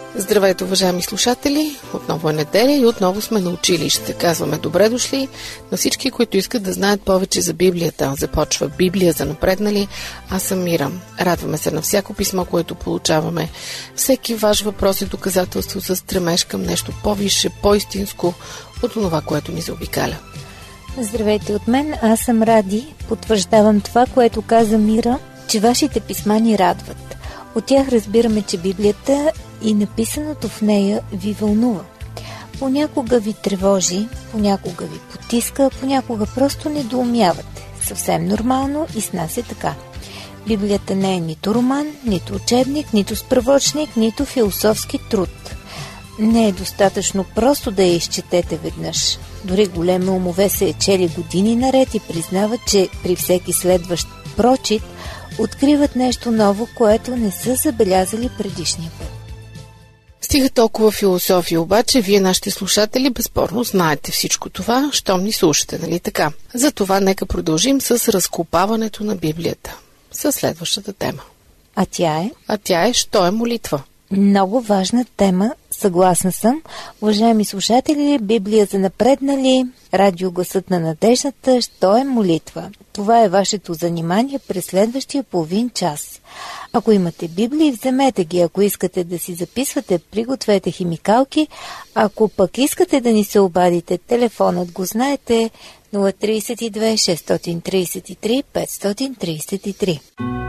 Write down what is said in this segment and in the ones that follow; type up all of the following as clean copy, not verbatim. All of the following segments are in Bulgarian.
Здравейте, уважаеми слушатели! Отново е неделя и отново сме на училище. Казваме добре дошли на всички, които искат да знаят повече за Библията. Започва Библия за напреднали. Аз съм Мира. Радваме се на всяко писмо, което получаваме. Всеки ваш въпрос е доказателство за стремеж към нещо по-висше, по-истинско от това, което ни заобикаля. Здравейте от мен, аз съм Ради. Потвърждавам това, което каза Мира, че вашите писма ни радват. От тях разбираме, че Библията и написаното в нея ви вълнува. Понякога ви тревожи, понякога ви потиска, понякога просто недоумявате. Съвсем нормално и с нас е така. Библията не е нито роман, нито учебник, нито справочник, нито философски труд. Не е достатъчно просто да я изчетете веднъж. Дори големи умове се е чели години наред и признават, че при всеки следващ прочит откриват нещо ново, което не са забелязали предишния път. Стига толкова философия, обаче вие, нашите слушатели, безспорно знаете всичко това, щом ни слушате, нали така? Затова нека продължим с разкопаването на Библията, със следващата тема. А тя е, що е молитва? Много важна тема, съгласна съм. Уважаеми слушатели, Библия за напреднали, радио Гласът на надеждата, що е молитва? Това е вашето занимание през следващия половин час. Ако имате Библии, вземете ги. Ако искате да си записвате, пригответе химикалки. Ако пък искате да ни се обадите, телефонът го знаете, 032 633 533.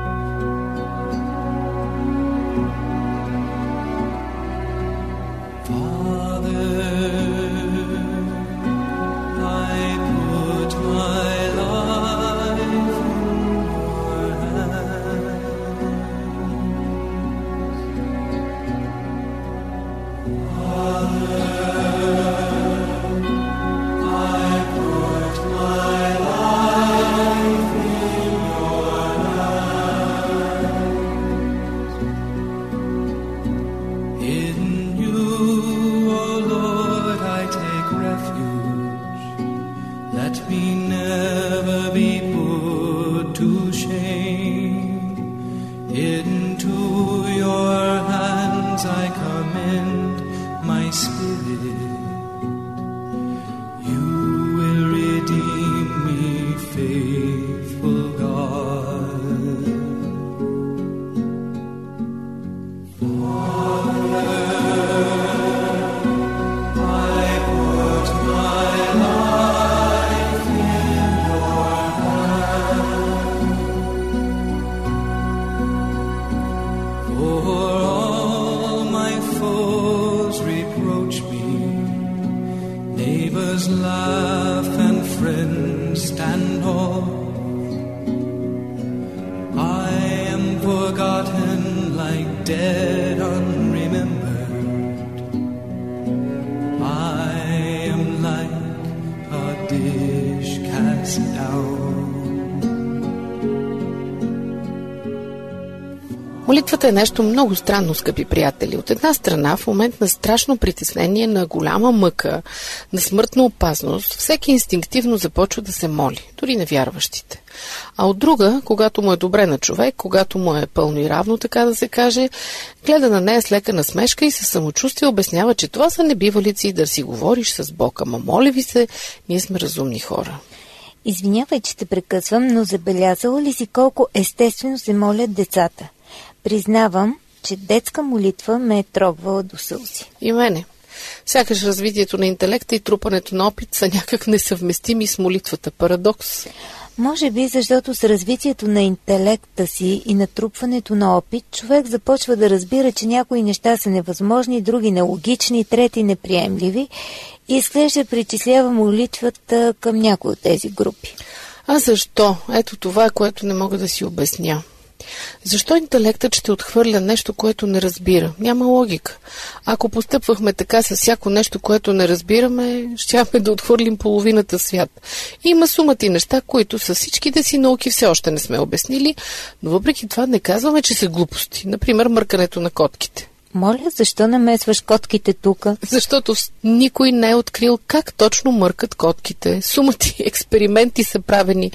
Молитвата е нещо много странно, скъпи приятели. От една страна, в момент на страшно притеснение, на голяма мъка, на смъртна опасност, всеки инстинктивно започва да се моли, дори невярващите. А от друга, когато му е добре на човек, когато му е пълно и равно, така да се каже, гледа на нея с лека насмешка и със самочувствие обяснява, че това са небивалици и да си говориш с Бог. Ама моля ви се, ние сме разумни хора. Извинявай, че те прекъсвам, но забелязала ли си колко естествено се молят децата? Признавам, че детска молитва ме е трогвала до сълзи. И мене. Сякаш развитието на интелекта и трупането на опит са някак несъвместими с молитвата. Парадокс. Може би, защото с развитието на интелекта си и натрупването на опит, човек започва да разбира, че някои неща са невъзможни, други нелогични, трети неприемливи и изглежда причислява молитвата към някои от тези групи. А защо? Ето това, което не мога да си обясня. Защо интелектът ще отхвърля нещо, което не разбира? Няма логика. Ако постъпвахме така с всяко нещо, което не разбираме, щяхме да отхвърлим половината свят. Има сумати неща, които с всичките си науки все още не сме обяснили, но въпреки това не казваме, че са глупости. Например, мъркането на котките. Моля, защо намесваш котките тука? Защото никой не е открил как точно мъркат котките. Сумати експерименти са правени.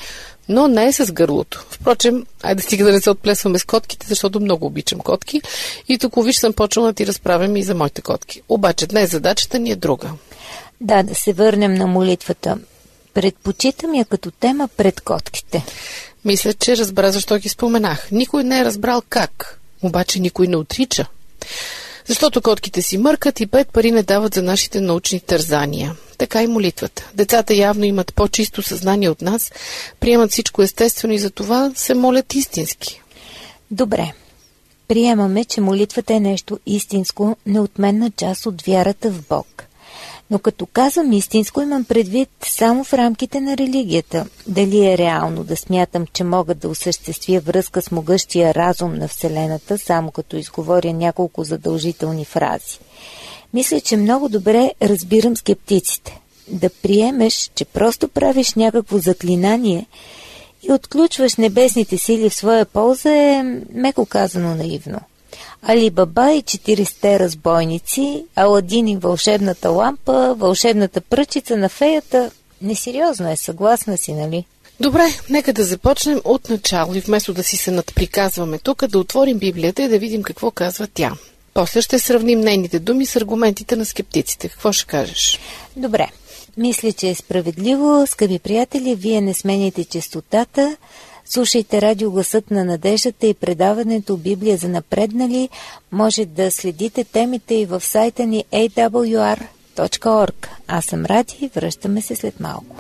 но не е с гърлото. Впрочем, айде стига да не се отплесваме с котките, защото много обичам котки и тук виж съм почнала да ти разправям и за моите котки. Обаче днес задачата ни е друга. Да се върнем на молитвата. Предпочитам я като тема пред котките. Мисля, че разбра защо ги споменах. Никой не е разбрал как, обаче никой не отрича. Защото котките си мъркат и 5 пари не дават за нашите научни тързания. Така и молитвата. Децата явно имат по-чисто съзнание от нас, приемат всичко естествено и затова се молят истински. Добре. Приемаме, че молитвата е нещо истинско, неотменна част от вярата в Бог. Но като казвам истинско, имам предвид само в рамките на религията. Дали е реално да смятам, че мога да осъществя връзка с могъщия разум на Вселената, само като изговоря няколко задължителни фрази? Мисля, че много добре разбирам скептиците. Да приемеш, че просто правиш някакво заклинание и отключваш небесните сили в своя полза е, меко казано, наивно. Али Баба и 40 разбойници, Аладин и вълшебната лампа, вълшебната пръчица на феята. Несериозно е, съгласна си, нали? Добре, нека да започнем от начало и вместо да си се надприказваме тук, да отворим Библията и да видим какво казва тя. После ще сравним нейните думи с аргументите на скептиците. Какво ще кажеш? Добре. Мисля, че е справедливо. Скъпи приятели, вие не сменяйте честотата. Слушайте радио Гласът на надеждата и предаването Библия за напреднали. Може да следите темите и в сайта ни awr.org. Аз съм Ради, връщаме се след малко.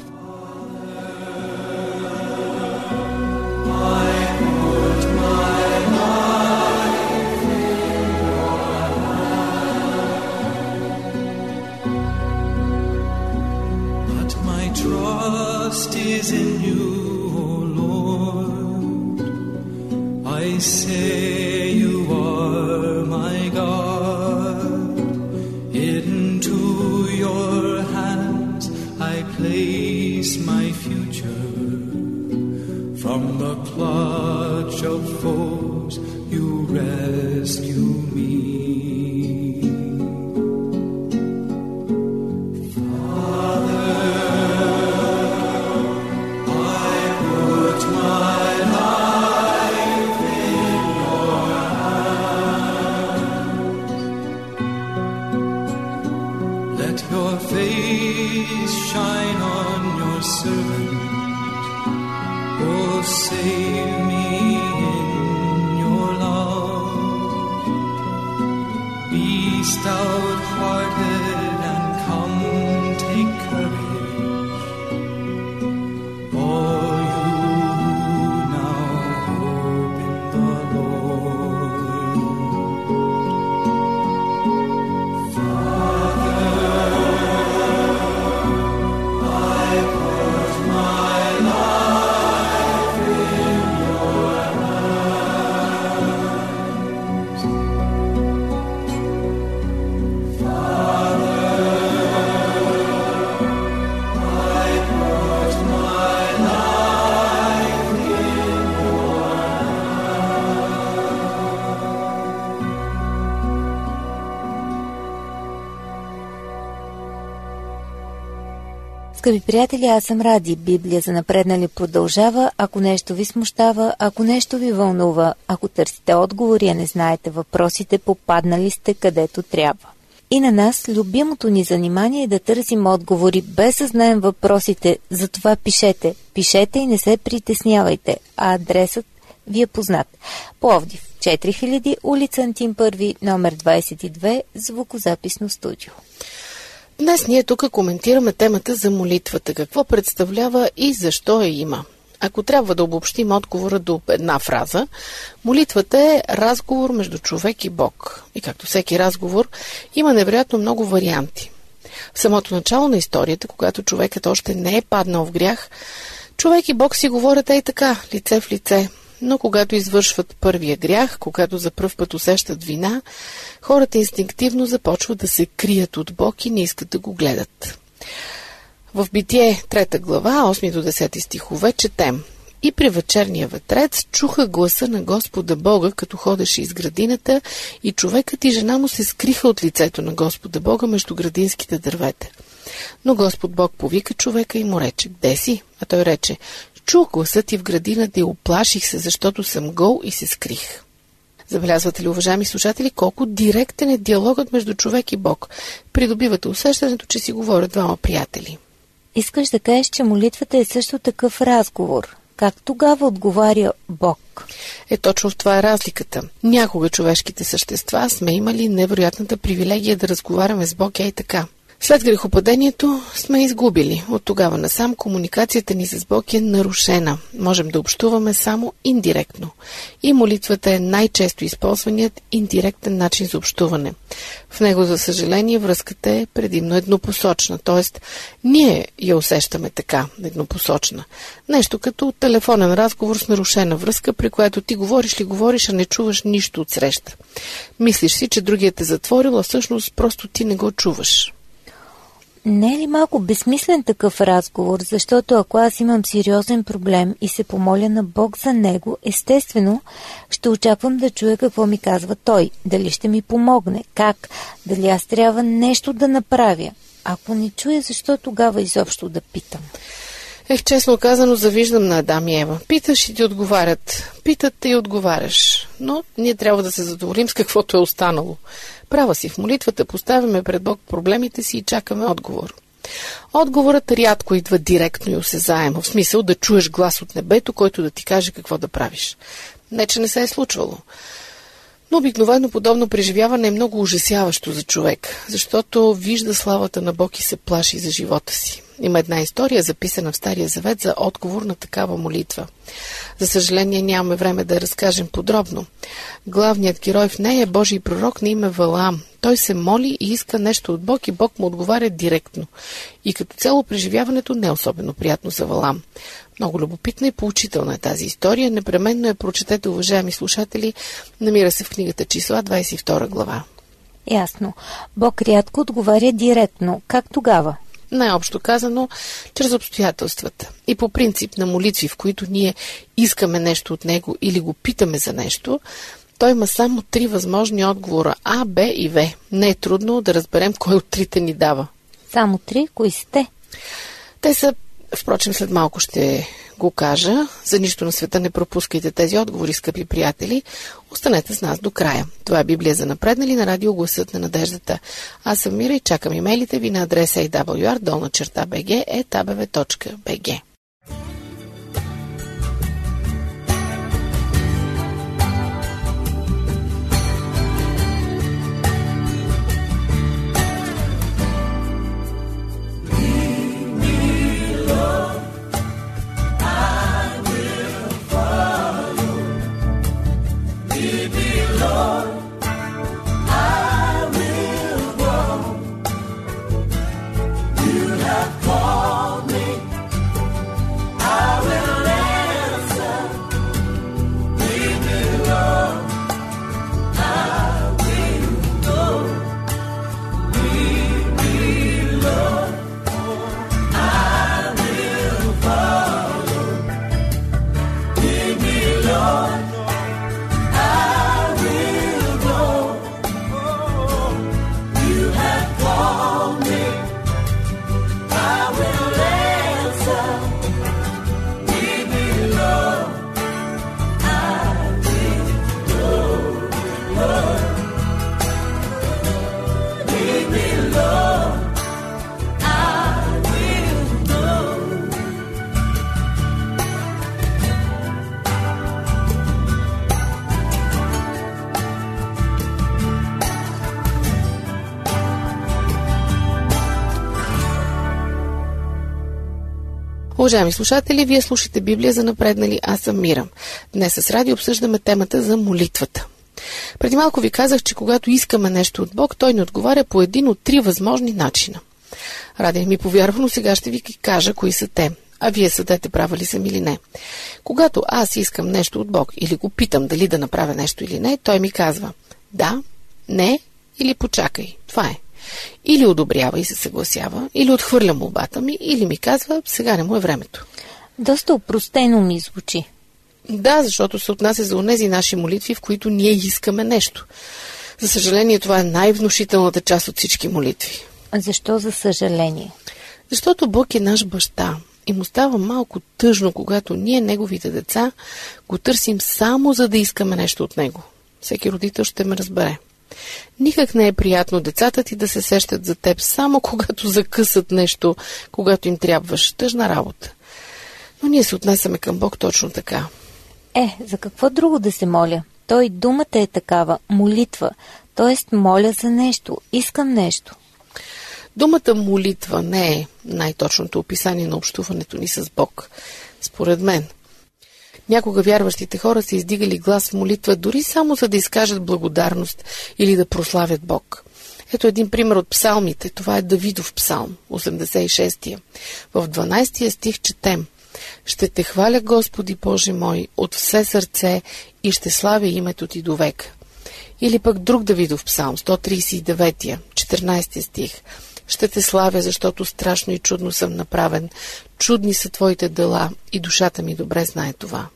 Trust is in you, O Lord. I say you are my God. Into your hands I place my future. From the clutch of foes you rescue me. Shine on your servant, oh, save me in your love. Be stout-hearted and come take courage, all you who now hope in the Lord. Father, Скъпи приятели, аз съм Ради. Библия за напреднали продължава. Ако нещо ви смущава, ако нещо ви вълнува, ако търсите отговори, а не знаете въпросите, попаднали сте където трябва. И на нас любимото ни занимание е да търсим отговори, без да знаем въпросите. Затова пишете. Пишете и не се притеснявайте. А адресът ви е познат. Пловдив, 4000, улица Антим I, номер 22, звукозаписно студио. Днес ние тук коментираме темата за молитвата, какво представлява и защо я има. Ако трябва да обобщим отговора до една фраза, молитвата е разговор между човек и Бог. И както всеки разговор, има невероятно много варианти. В самото начало на историята, когато човекът още не е паднал в грях, човек и Бог си говорят ей така, лице в лице. Но когато извършват първия грях, когато за пръв път усещат вина, хората инстинктивно започват да се крият от Бог и не искат да го гледат. В Битие, 3 глава, 8 до 10 стихове, четем: И при вечерния ветрец чуха гласа на Господа Бога, като ходеше из градината, и човекът и жена му се скриха от лицето на Господа Бога между градинските дървета. Но Господ Бог повика човека и му рече: Где си? А той рече: Чух гласа ти в градината и оплаших се, защото съм гол и се скрих. Забелязвате ли, уважаеми слушатели, колко директен е диалогът между човек и Бог? Придобивате усещането, че си говорят двама приятели. Искаш да кажеш, че молитвата е също такъв разговор. Как тогава отговаря Бог? Точно в това е разликата. Някога човешките същества сме имали невероятната привилегия да разговаряме с Бог и така. След грехопадението сме изгубили. От тогава насам комуникацията ни с Бог е нарушена. Можем да общуваме само индиректно. И молитвата е най-често използваният индиректен начин за общуване. В него, за съжаление, връзката е предимно еднопосочна, т.е. ние я усещаме така, еднопосочна. Нещо като телефонен разговор с нарушена връзка, при която ти говориш, а не чуваш нищо от среща. Мислиш си, че другият е затворил, а всъщност просто ти не го чуваш. Не е ли малко безсмислен такъв разговор, защото ако аз имам сериозен проблем и се помоля на Бог за него, естествено ще очаквам да чуя какво ми казва той, дали ще ми помогне, как, дали аз трябва нещо да направя. Ако не чуя, защо тогава изобщо да питам? Честно казано, завиждам на Адам и Ева. Питаш и ти отговарят. Питат те и отговаряш. Но ние трябва да се задоволим с каквото е останало. Права си, в молитвата поставяме пред Бог проблемите си и чакаме отговор. Отговорът рядко идва директно и осезаемо, в смисъл да чуеш глас от небето, който да ти каже какво да правиш. Не, че не се е случвало. Но обикновено подобно преживяване е много ужасяващо за човек, защото вижда славата на Бог и се плаши за живота си. Има една история, записана в Стария завет, за отговор на такава молитва. За съжаление, нямаме време да я разкажем подробно. Главният герой в нея е Божий пророк на име Валаам. Той се моли и иска нещо от Бог и Бог му отговаря директно. И като цяло преживяването не е особено приятно за Валаам. Много любопитна и поучителна е тази история. Непременно я прочетете, уважаеми слушатели. Намира се в книгата Числа, 22 глава. Ясно. Бог рядко отговаря директно. Как тогава? Най-общо казано, чрез обстоятелствата. И по принцип на молитви, в които ние искаме нещо от него или го питаме за нещо, той има само 3 възможни отговора – А, Б и В. Не е трудно да разберем кой от 3 ни дава. Само 3? Кои сте? Те са, впрочем, след малко ще го кажа. За нищо на света не пропускайте тези отговори, скъпи приятели. Останете с нас до края. Това е Библия за напреднали на радио Гласът на надеждата. Аз съм Мира и чакам имейлите ви на адреса awr@bg.bg. Уважаеми слушатели, вие слушате Библия за напреднали, аз съм Мира. Днес с радио обсъждаме темата за молитвата. Преди малко ви казах, че когато искаме нещо от Бог, той ни отговаря по един от 3 възможни начина. Ради не ми повярва, но сега ще ви кажа кои са те. А вие съдете права ли съм или не. Когато аз искам нещо от Бог или го питам дали да направя нещо или не, той ми казва да, не или почакай. Това е. Или одобрява и се съгласява, или отхвърля молбата ми, или ми казва сега не му е времето. Доста опростено ми звучи. Да, защото се отнася за онези наши молитви, в които ние искаме нещо. За съжаление, това е най-внушителната част от всички молитви. А защо за съжаление? Защото Бог е наш баща и му става малко тъжно, когато ние, неговите деца, го търсим само за да искаме нещо от него. Всеки родител ще ме разбере. Никак не е приятно децата ти да се сещат за теб само когато закъсат нещо, когато им трябваш. Тъжна работа. Но ние се отнесеме към Бог точно така. За какво друго да се моля? Той думата е такава, молитва, т.е. моля за нещо, искам нещо. Думата молитва не е най-точното описание на общуването ни с Бог, според мен. Някога вярващите хора са издигали глас в молитва, дори само за да изкажат благодарност или да прославят Бог. Ето един пример от псалмите. Това е Давидов псалм, 86-тия. В 12-тия стих четем: „Ще те хваля, Господи Боже мой, от все сърце и ще славя името ти до века.“ Или пък друг Давидов псалм, 139-тия, 14 стих: „Ще те славя, защото страшно и чудно съм направен. Чудни са твоите дела и душата ми добре знае това.“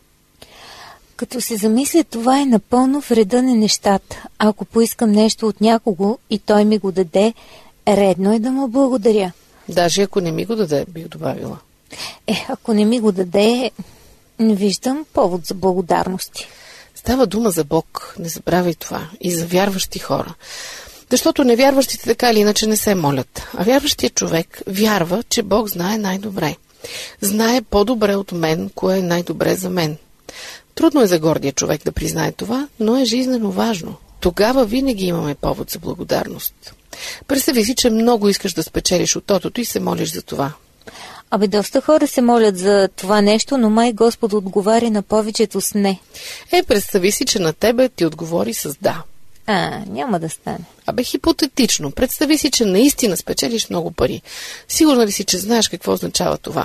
Като се замисля, това е напълно в реда на нещата. Ако поискам нещо от някого и той ми го даде, редно е да му благодаря. Даже ако не ми го даде, бих добавила. Ако не ми го даде, не виждам повод за благодарности. Става дума за Бог, не забравяй това, и за вярващи хора. Защото невярващите така или иначе не се молят. А вярващият човек вярва, че Бог знае най-добре. Знае по-добре от мен, кое е най-добре за мен. Трудно е за гордия човек да признае това, но е жизнено важно. Тогава винаги имаме повод за благодарност. Представи си, че много искаш да спечелиш от тотото и се молиш за това. Доста хора се молят за това нещо, но май Господ отговаря на повечето с не. Представи си, че на тебе ти отговори с да. Няма да стане. Хипотетично. Представи си, че наистина спечелиш много пари. Сигурна ли си, че знаеш какво означава това?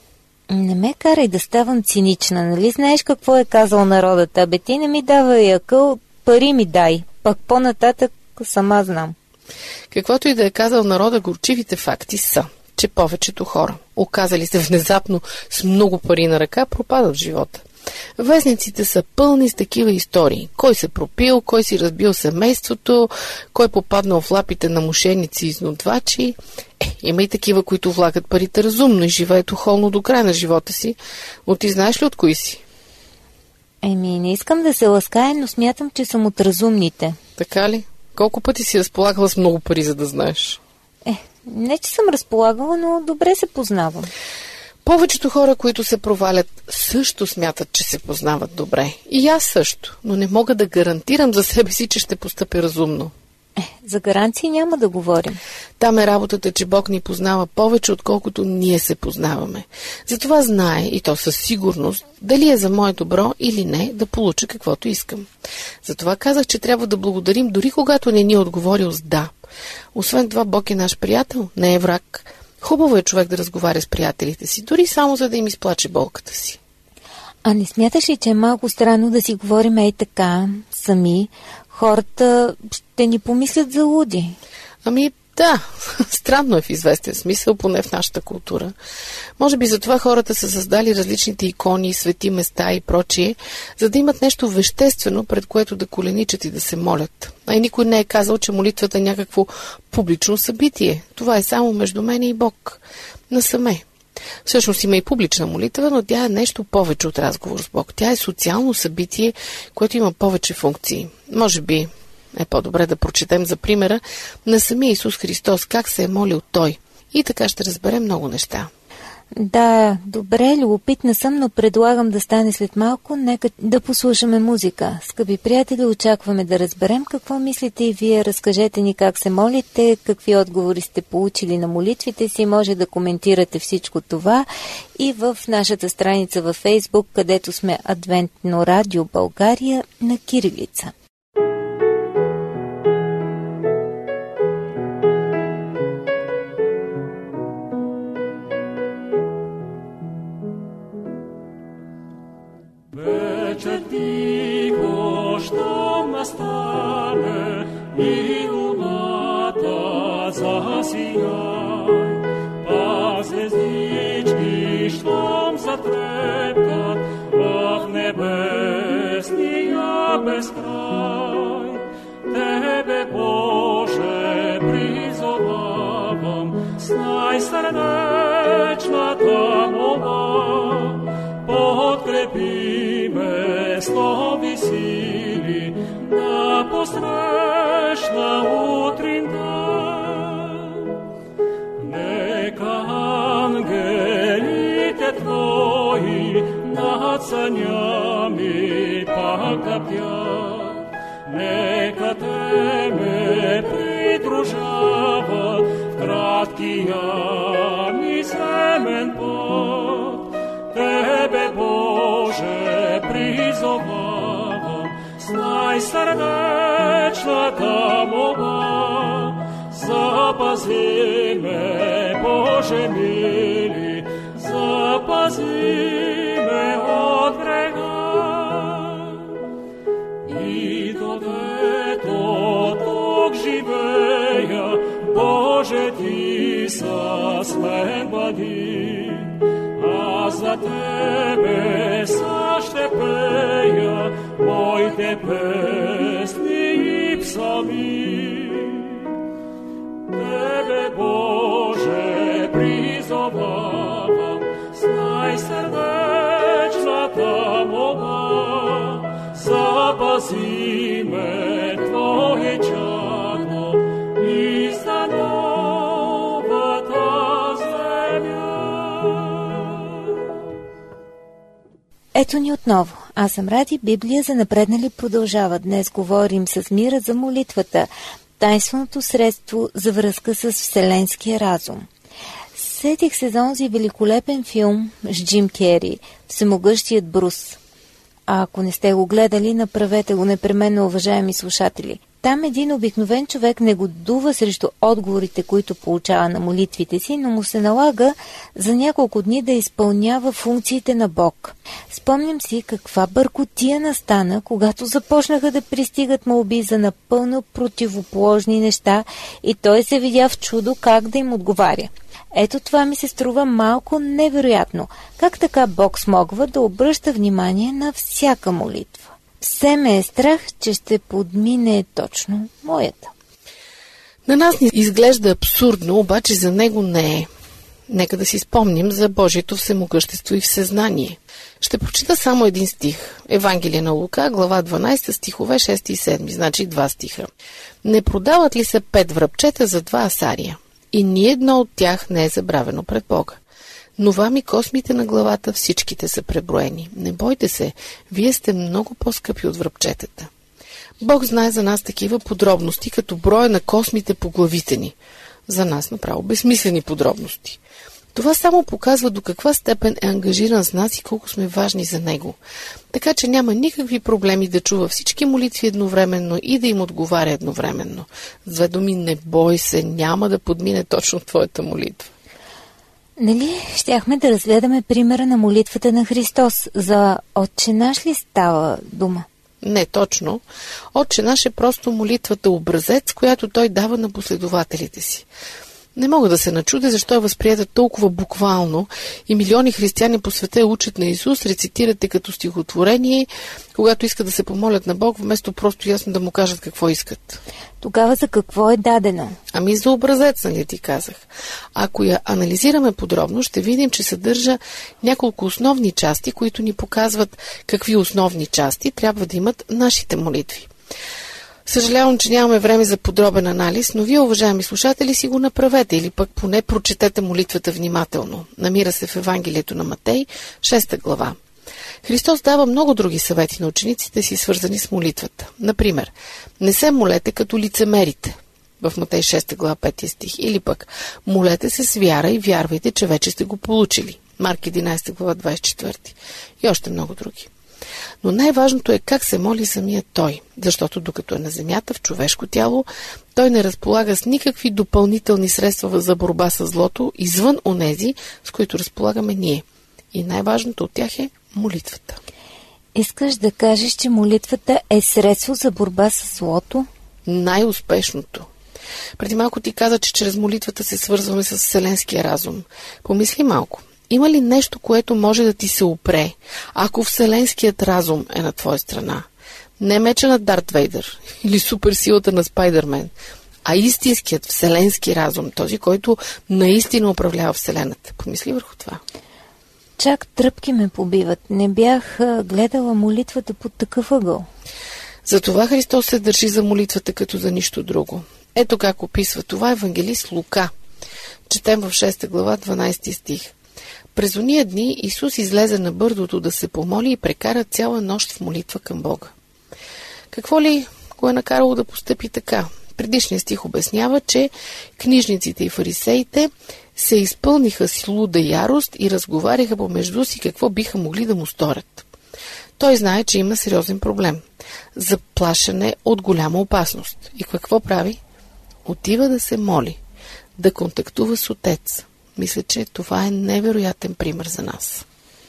Не ме карай да ставам цинична, нали знаеш какво е казал народът? Ти не ми давай акъл, пари ми дай. Пък по-нататък сама знам. Каквото и да е казал народа, горчивите факти са, че повечето хора, оказали се внезапно с много пари на ръка, пропадат в живота. Вестниците са пълни с такива истории. Кой се пропил, кой си разбил семейството, кой попаднал в лапите на мошеници и изнудвачи. Има и такива, които влагат парите разумно и живеят охолно до края на живота си. Но ти знаеш ли от кои си? Не искам да се лаская, но смятам, че съм от разумните. Така ли? Колко пъти си разполагала с много пари, за да знаеш? Не, че съм разполагала, но добре се познавам. Повечето хора, които се провалят, също смятат, че се познават добре. И аз също, но не мога да гарантирам за себе си, че ще постъпя разумно. За гаранции няма да говорим. Там е работата, че Бог ни познава повече, отколкото ние се познаваме. Затова знае, и то със сигурност, дали е за мое добро или не, да получа каквото искам. Затова казах, че трябва да благодарим, дори когато не ни е отговорил с да. Освен това, Бог е наш приятел, не е враг. Хубаво е човек да разговаря с приятелите си, дори само за да им изплаче болката си. Не смяташ ли, че е малко странно да си говорим така, сами? Хората ще ни помислят за луди. Да, странно е в известен смисъл, поне в нашата култура. Може би затова хората са създали различните икони, свети места и прочие, за да имат нещо веществено, пред което да коленичат и да се молят. И никой не е казал, че молитвата е някакво публично събитие. Това е само между мен и Бог. Насаме. Всъщност има и публична молитва, но тя е нещо повече от разговор с Бог. Тя е социално събитие, което има повече функции. Може би е по-добре да прочетем за примера на самия Исус Христос, как се е молил Той. И така ще разберем много неща. Да, добре, любопитна съм, но предлагам да стане след малко. Нека да послушаме музика. Скъпи приятели, очакваме да разберем какво мислите и вие. Разкажете ни как се молите, какви отговори сте получили на молитвите си. Може да коментирате всичко това и в нашата страница във Фейсбук, където сме Адвентно радио България на кирилица. Вечер тихо, щом настане и луната засияй, пак звездички, щом затрепкат в небесния безкрай. Тебе, Боже, призовавам с най-сърдечната молитва. ми пак да пя, нека те ме придружават в краткия ми земен път. Тебе, Боже, призовавам с най-сърдечната молба. Запази ме, Боже мили, запази ме от греха. И докато тук живея, Боже, ти с мен бъди. Аз за Тебе ще пея моите песни и псалми. Тебе, Боже, призовавам с най-сърдечната молба. Запази ме, Твое чадо, и за новата земя. Ето ни отново. Аз съм Ради, Библия за напреднали продължава. Днес говорим с Мира за молитвата, тайнственото средство за връзка с вселенския разум. Сетих се за онзи великолепен филм с Джим Кери, Всемогъщият Брус. А ако не сте го гледали, направете го непременно, уважаеми слушатели. Там един обикновен човек негодува срещу отговорите, които получава на молитвите си, но му се налага за няколко дни да изпълнява функциите на Бог. Спомням си каква бъркотия настана, когато започнаха да пристигат молби за напълно противоположни неща и той се видя в чудо как да им отговаря. Ето това ми се струва малко невероятно. Как така Бог смогва да обръща внимание на всяка молитва? Все ме е страх, че ще подмине точно моята. На нас ни изглежда абсурдно, обаче за него не е. Нека да си спомним за Божието всемогъщество и всезнание. Ще прочита само един стих. Евангелие на Лука, глава 12, стихове 6 и 7, значи 2 стиха. Не продават ли се 5 връбчета за 2 асария? И ни едно от тях не е забравено пред Бога. Но вам и космите на главата всичките са преброени. Не бойте се, вие сте много по-скъпи от връбчетата. Бог знае за нас такива подробности, като броя на космите по главите ни. За нас направо безсмислени подробности. Това само показва до каква степен е ангажиран с нас и колко сме важни за него. Така че няма никакви проблеми да чува всички молитви едновременно и да им отговаря едновременно. С две думи, не бой се, няма да подмине точно твоята молитва. Нали, щяхме да разгледаме примера на молитвата на Христос. За Отче наш ли става дума? Не точно. Отче наш е просто молитвата образец, която той дава на последователите си. Не мога да се начудя защо е възприета толкова буквално и милиони християни по света учат на Исус, рецитират като стихотворение, когато искат да се помолят на Бог, вместо просто ясно да му кажат какво искат. Тогава за какво е дадено? Ами за образец, нали ти казах. Ако я анализираме подробно, ще видим, че съдържа няколко основни части, които ни показват какви основни части трябва да имат нашите молитви. Съжалявам, че нямаме време за подробен анализ, но вие, уважаеми слушатели, си го направете или пък поне прочетете молитвата внимателно. Намира се в Евангелието на Матей, 6 глава. Христос дава много други съвети на учениците си, свързани с молитвата. Например, не се молете като лицемерите в Матей 6 глава 5 стих, или пък молете се с вяра и вярвайте, че вече сте го получили. Марк 11 глава 24 и още много други. Но най-важното е как се моли самия той, защото докато е на земята в човешко тяло, той не разполага с никакви допълнителни средства за борба с злото, извън онези, с които разполагаме ние. И най-важното от тях е молитвата. Искаш да кажеш, че молитвата е средство за борба с злото? Най-успешното. Преди малко ти каза, че чрез молитвата се свързваме с вселенския разум. Помисли малко. Има ли нещо, което може да ти се опре, ако вселенският разум е на твоя страна? Не меча на Дарт Вейдър или суперсилата на Спайдермен, а истинският вселенски разум, този, който наистина управлява вселената. Помисли върху това. Чак тръпки ме побиват. Не бях гледала молитвата под такъв ъгъл. Затова Христос се държи за молитвата като за нищо друго. Ето как описва това евангелист Лука. Четем в 6 глава 12 стих. През ония дни Исус излезе на бърдото да се помоли и прекара цяла нощ в молитва към Бога. Какво ли го е накарало да постъпи така? Предишният стих обяснява, че книжниците и фарисеите се изпълниха с луда ярост и разговаряха помежду си какво биха могли да му сторят. Той знае, че има сериозен проблем. Заплашене от голяма опасност. И какво прави? Отива да се моли, да контактува с Отец. Мисля, че това е невероятен пример за нас.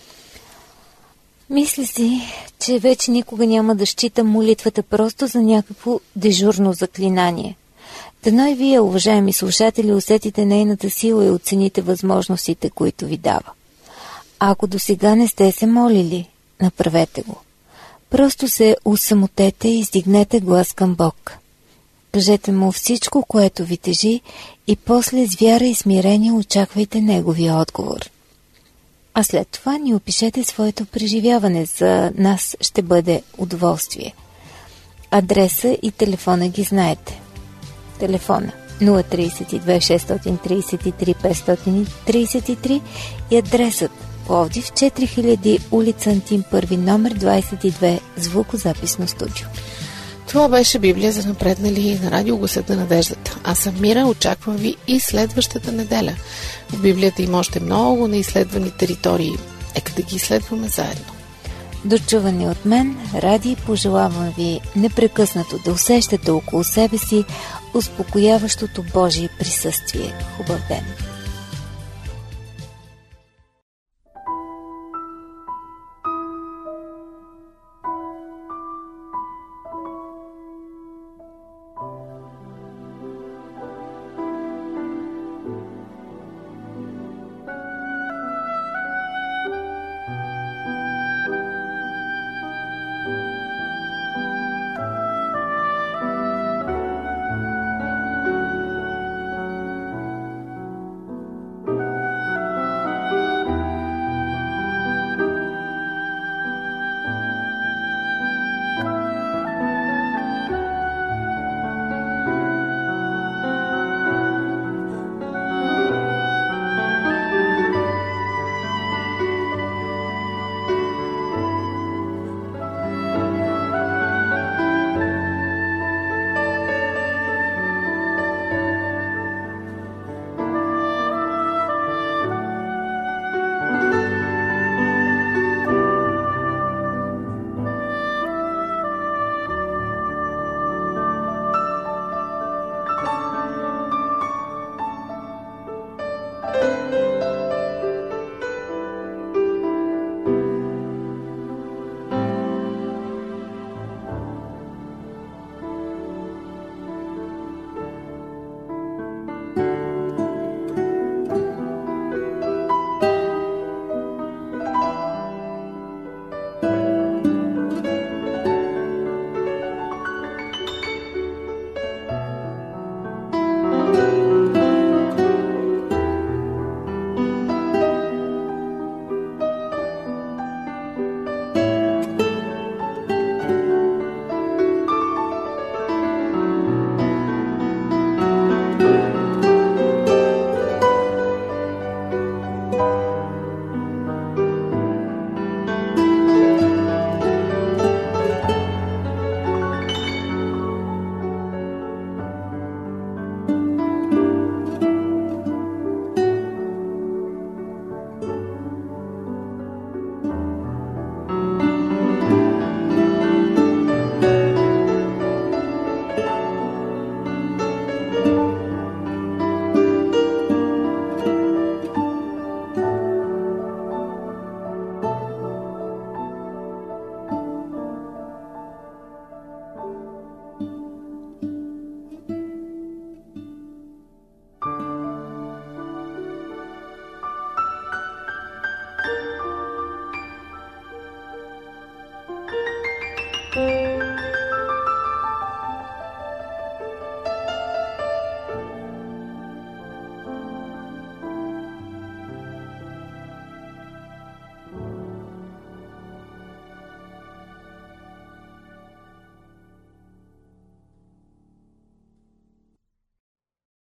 Мисля си, че вече никога няма да считам молитвата просто за някакво дежурно заклинание. Дано и вие, уважаеми слушатели, усетите нейната сила и оцените възможностите, които ви дава. А ако досега не сте се молили, направете го. Просто се усамотете и издигнете глас към Бог. Кажете му всичко, което ви тежи, и после с вяра и смирение очаквайте неговия отговор. А след това ни опишете своето преживяване. За нас ще бъде удоволствие. Адреса и телефона ги знаете. Телефона 032 633 533 и адресът Пловдив, 4000, улица Антим, първи, номер 22, звукозаписно студио. Това беше Библия за напреднали на радио Гласът на надеждата. Аз съм Мира, очаквам ви и следващата неделя. В Библията има още много неизследвани територии. Нека да ги изследваме заедно. До чуване от мен, Ради, пожелавам ви непрекъснато да усещате около себе си успокояващото Божие присъствие. Хубав ден!